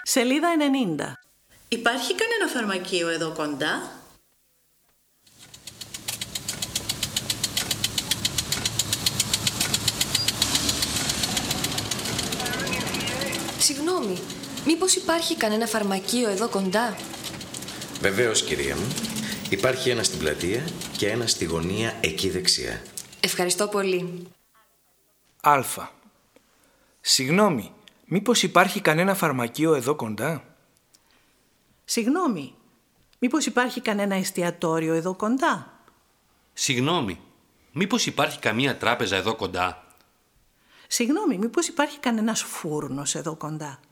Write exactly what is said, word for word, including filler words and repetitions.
Σελίδα ενενήντα. Υπάρχει κανένα φαρμακείο εδώ κοντά? Συγγνώμη, μήπως υπάρχει κανένα φαρμακείο εδώ κοντά? Βεβαίως, κυρία μου. Υπάρχει ένα στην πλατεία και ένα στη γωνία εκεί δεξιά. Ευχαριστώ πολύ. Α. Συγγνώμη, μήπως υπάρχει κανένα φαρμακείο εδώ κοντά? Συγγνώμη, μήπως υπάρχει κανένα εστιατόριο εδώ κοντά? Συγγνώμη, μήπως υπάρχει καμία τράπεζα εδώ κοντά? Συγγνώμη, μήπως υπάρχει κανένας φούρνος εδώ κοντά?